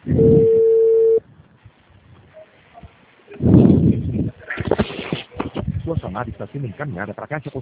Sua chamada está sendo encaminhada para a caixa postal.